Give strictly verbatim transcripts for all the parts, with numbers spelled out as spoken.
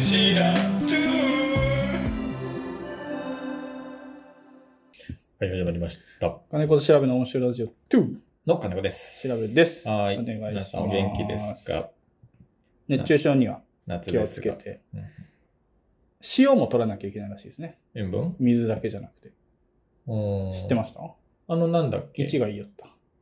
知らんと。はい、始まりました。 金子と調べの面白いラジオにの金子です。 調べです。 はい。 お願いします。 皆さんお元気ですか？ 熱中症には夏気をですがつけて。 うん、 塩も取らなきゃいけないらしいですね。 塩分水だけじゃなくて。 うん知ってました？ あの、なんだっけいち が言いよった。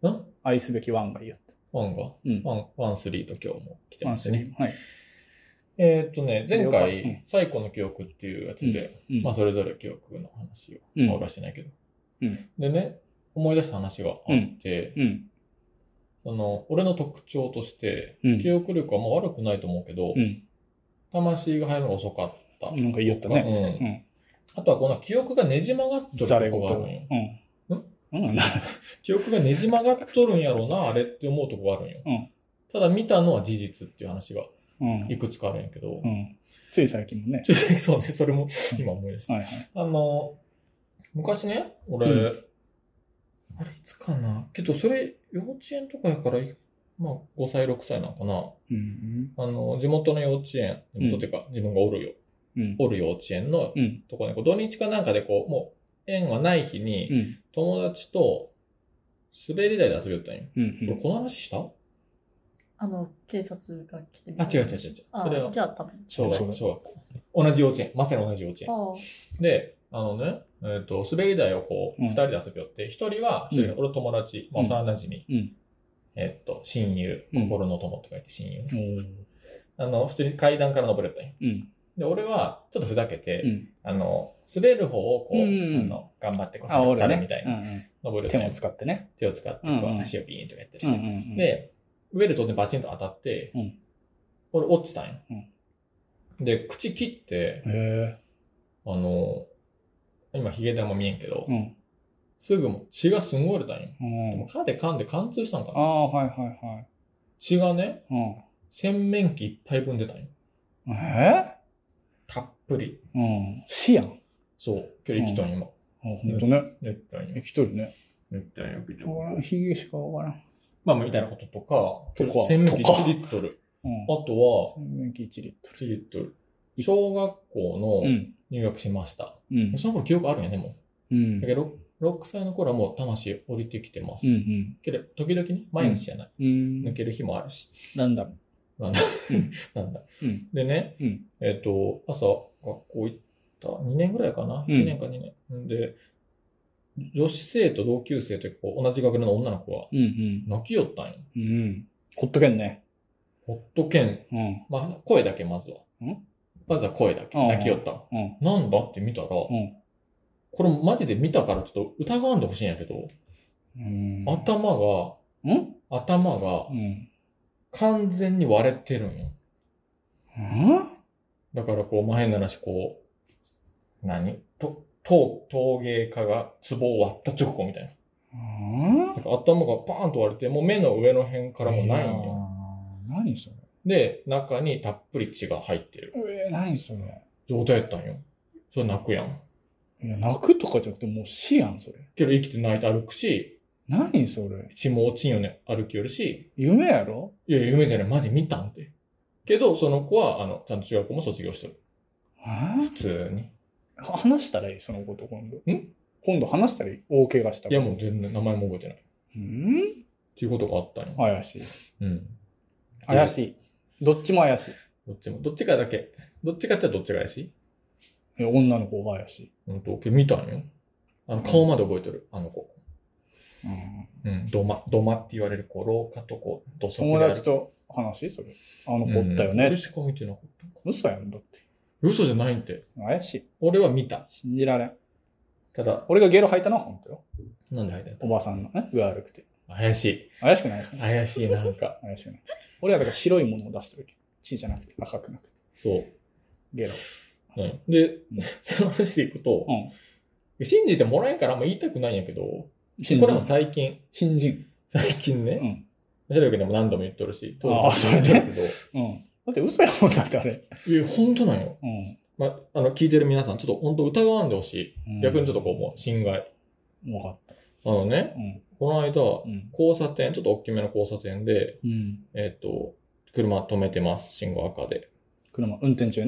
ん愛すべきいちが言いよった。 ワンがうん。 ワン、ワンスリーと今日も来てますね。 はい。 えーっとね、前うん回、最古の記憶っていうやつで、 うんまあ、それぞれ記憶の話を、 うんまあ、俺はしてないけど。 うん。 でね、思い出した話があって、 うん。 その、俺の特徴として、 うん記憶力はまあ悪くないと思うけど、 うん。 魂が入るのが遅かった。 なんか言いよったね。 うん。あとはこの記憶がねじ曲がっとうん。 るザレごと。 とこがあるんよ。 うん。うん。 記憶がねじ曲がっとるんやろうな、あれって思うとこがあるんよ。 うん。 ただ見たのは事実っていう話がうん。 いくつかあるんやけど、 うん。つい最近もね。 そうね、それも今思い出した。 はいはい。 あの、昔ね、俺、 うんあれいつかなけどそれ幼稚園とかやから、まあごさい、ろくさいなのかな。 うん。 あの、地元の幼稚園、地元っていうか、自分がおるよ、 うん。 おる幼稚園のうん。 とこね、こう土日かなんかでこう、もう縁がない日うに、 ん。 友達と滑り台で遊びよったんよ。 うん。 これこの話したあの、警察が来てみあ、違う違う違う違う。 あそれはじゃあ多分。 小学校、 そう小学校。同じ幼稚園。まさに同じ幼稚園。 あで、あのね、えっ、と、滑り台をこう、 うん二人で遊びよって、一人は、一人俺友達、まあ、 うん幼馴染み、 うん。 えっ、と、親友、 うん心の友とか言って親友。 うん。 あの、普通に階段から登れたんよ。 うん。 で、俺は、ちょっとふざけて、 うん。 あの、滑る方をこう、 うんあの、頑張ってこう、 あ、俺ね。 猿みたいにうん登る手も使ってね。 手を使って、こう、 うんうん足をビーンとかやったりうんして。 うん。 で、上で当然バチンと当たって、 うん俺落ちたんよ。 うんで、口切って、 へえ。 あの、今ヒゲ玉見えんけど、 うん。 すぐもう血がすごい出たんよ。 うでもん。 歯で噛んで貫通したんかな。 ああ、はいはいはい。 血がね、 うん。 洗面器一杯分出たんよ。 えたっぷり。 うん。死やん。 そう。けど生きとんよ、今。 あ、ほんとね。 塗ったんよ生。きとるね。 塗ったんよ、ビトわからん。ヒゲしかわからん。 まあ、みたいなこととか、 とか洗面器いとかちリットル。 うんあ。とは、 洗面器いちリットいちリットル。小学校のル。うん。 入学しました。 うん。 その頃記憶あるんやね、もう。 うん。 だけど、ろくさいの頃はもう魂降りてきてます。 うんうん。 けど、時々ね、毎日じゃない。 うん。 抜ける日もあるし。 なんだろなんだう。うん。 なんだ。 うん。 でね、 うん。 えっ、と、朝、学校行ったにねんぐらいかな、 うん ?いち 年かにねん。で、女子生徒、同級生とこう同じ学年の女の子がうんうん。 泣きよったんよ。 うん。ほっとけんね。 ほっとけん。 うん。 まあ、声だけまずは。 んまずは声だけ。 うん泣きよったん。 うん。 なんだって見たら、 うん。 これマジで見たからちょっと疑わんでほしいんやけど、 うん。 頭が、 うん頭がうん。 完全に割れてるんよ。 うんだからこう前ならしこう、何と、陶、陶芸家が壺を割った直後みたいな。 うんなんか頭がパーンと割れて、もう目の上の辺からもないんよ。 いやー何それで、中にたっぷり血が入ってるえー、何それ状態やったんよ。それ泣くやん。 いや、泣くとかじゃなくてもう死やん、それ。 けど生きて泣いて歩くし、 何それ血も落ちんよね、歩きよるし、 夢やろいやいや、夢じゃない、マジ見たんって。けど、その子は、あの、ちゃんと中学校も卒業してる。 え普通に。 話したらいいそのこと今度。 ん今度話したらいい大怪我したいや、もう全然名前も覚えてない。っうんていうことがあったんよ。 怪しい。 うん。 怪しい。どっちも怪しい。 どっちも。どっちかだけ。どっちかって言ったらどっちが怪しいえ女の子が怪しい。 うんと、けど見たんよ。あの、顔まで覚えてる、あの子。 うん、 うん。土間、土間って言われる子、廊下とこう、土足である友達と話それ。あの子おったよね。 うん俺しか見てなかったんか。 嘘やんだって。 嘘じゃないんって。 怪しい。 俺は見た。 信じられん。 ただ、 俺がゲロ吐いたのは本当よ。 なんで入ったんやったおばさんのね、上悪くて。 怪しい。 怪しくないですか怪しい、なんか。 怪しくない。俺はだから白いものを出してるけど。血じゃなくて赤くなくて。 そう。 ゲロ。 うん、で、 うんその話でいくと、 うん。 信じてもらえんからあんま言いたくないんやけど、 新人。 これも最近、 新人。 最近ね、 うん。 調べでも何度も言っとるし、 ああ当時も言っとるけど、 うん。だって嘘やもんだってあれ。 いや、本当なんよ。 うん。 ま、あの、聞いてる皆さん、ちょっと本当疑わんでほしい。 うん逆にちょっとこう、もう、侵害。 わかった。 あのね、 うん。 この間、 うん。 交差点、ちょっと大きめの交差点で、 うん。 えっと、車止めてます。信号赤で。 車、運転中ね。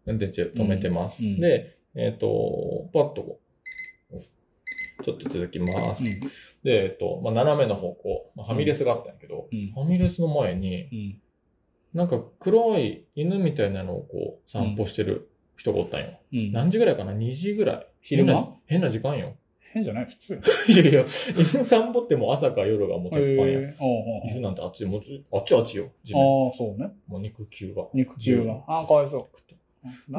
運転中止めてます。 うん、 で、えっ、ー、と、パッと、ちょっと続きます。うん、で、えっ、ー、と、まあ、斜めの方向、まあ、ファミレスがあったんやけど、うん、ファミレスの前に、うん、なんか黒い犬みたいなのをこう散歩してる人がおったんよ。うん、何時ぐらいかな ?に 時ぐらい。 昼間変な、変な時間よ。 変じゃない普通。 いやいや、犬散歩ってもう朝か夜がもう鉄板や。犬なんてあっち、もうあっちあっちよ。 地面。ああ、そうね。 もう肉球が。 肉球が。ああ、かわいそう。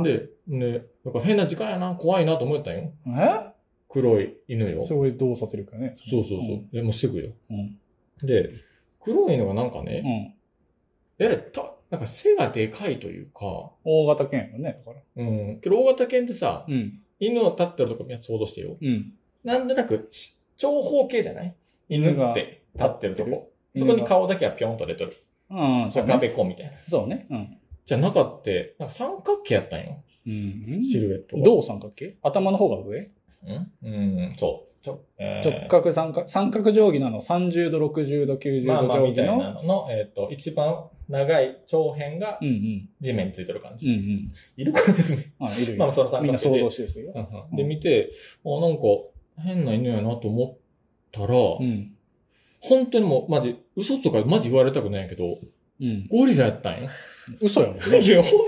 で、ね、なんか変な時間やな、怖いなと思ったんよ。 え黒い犬よ。 すごい洞察力やね。 そうそうそう。うん、でもうすぐよ。うん、で、黒いのがなんかね、うん、やれた、なんか背がでかいというか。 大型犬よね、だから。 うん。けど大型犬ってさ、うん、犬を立ってるとこ想像してよ。うん。なんとなく、長方形じゃない犬って立ってるとこ。そこに顔だけはピョンと出とる。うん、そう、ね。赤べこみたいな。 そうね。うん。 じゃなかって、なんか三角形やったんよ。うん。シルエットが。 どう三角形？頭の方が上？ うんうん、そう。ちょえー、直角三角、三角定規なのさんじゅうど、ろくじゅうど、きゅうじゅうど定規の。まあまあみたいなのの、えっ、ー、と、一番長い長辺が地面についてる感じ。うんうん。いるからですね。 あ、いるいる。 まあその三角形で。 みんな想像してるんですよ。 うんうん、で、見て、あ、なんか変な犬やなと思ったら、うん、本当にもうマジ、嘘とかマジ言われたくないんやけど、うん、ゴリラやったんよ。 嘘やもんね。 いや、本当って。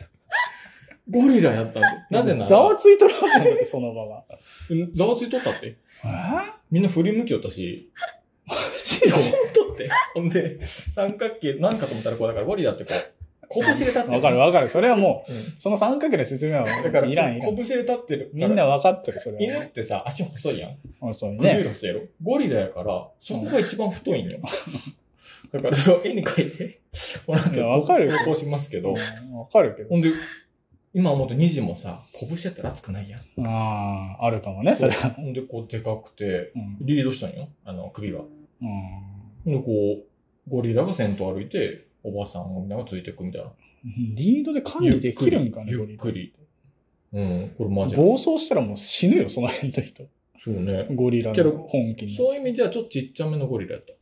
ゴリラやったんで。なぜなら。 ざわついとるはずなんだって、その場が。 ざわついとったって。えみんな振り向きよったし。 マジで本当って。ほんで、三角形、何かと思ったらこう、だからゴリラってこう、拳で立つ。 わかるわかる。それはもう、うん、その三角形の説明はだからいらんいらん。 拳で立ってる。 みんなわかってる、それは。 犬ってさ、足細いやん。 細いね。 首より細いやろ。ゴリラやから、そこが一番太いんよ。だから、そう、絵に描いて、この後、 わかる。 投稿しますけど。 わかるけど。 ほんで、今思うとにじもさ、拳やったら熱くないやん。 ああ、あるかもね、それは。 ほんで、こう、でかくて、リードしたんよ。あの、首は。うん。で、こう、ゴリラが先頭歩いて、おばさんみんながついていくみたいな。 リードで管理できるんかね、 ゆっくり。うん、これマジで。暴走したらもう死ぬよ、その辺の人。 そうね。 ゴリラの本気に。 そういう意味ではちょっとちっちゃめのゴリラやった。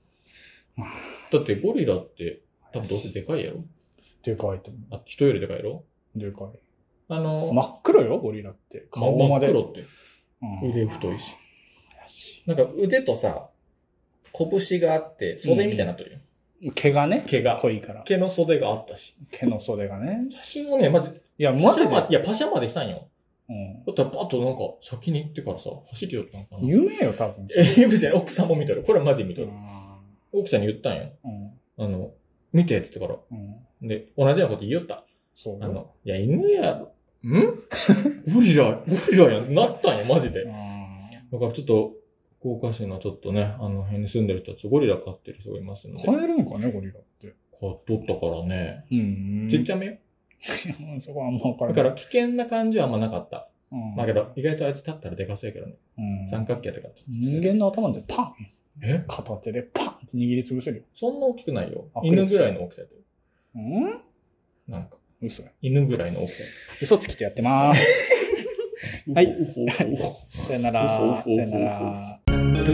だってゴリラって、多分どうせでかいやろ？ でかいと思う。 あ、人よりでかいやろ？ でかい。 あのー、 真っ黒よ、ゴリラって。 顔まで。真っ黒って。腕太いし。なんか腕とさ、拳があって、袖みたいになってるよ。 うん、毛がね。 毛が。 濃いから。 毛の袖があったし。 毛の袖がね。 写真をね、まず、 いや、マジで。 いや、パシャまでしたんよ。うん。だったらパッとなんか、先に行ってからさ、走りよったのかな。 夢よ、多分。 え、夢じゃない。奥さんも見とる。これマジ見とる。奥さんに言ったんよ。うん。あの、見てって言ってから。うん。で、同じようなこと言いよった。そう。あの、いや、犬や、んゴリラ、ゴリラや、なったんよ、マジで。だからちょっと、福岡市のちょっとね、あの辺に住んでる人たち、ゴリラ飼ってる人がいますので。 飼えるんかね、ゴリラって。 飼っとったからね。うん。ちっちゃめよ。 そこはあんま分からない。 だから危険な感じはあんまなかった。うん。だけど、意外とあいつ立ったらでかそうやけどね。うん。三角形とか。 人間の頭でパンえ片手でパンって握りつぶせるよ。 そんな大きくないよ。犬ぐらいの大きさやったよ。うんなんか。 嘘や。 犬ぐらいの大きさ。 嘘つきてやってまーす。はい。さよなら。さよなら。 登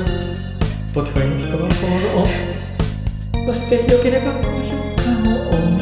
録、Spotify に登録フォロー。そして良ければ高評価もお願いします。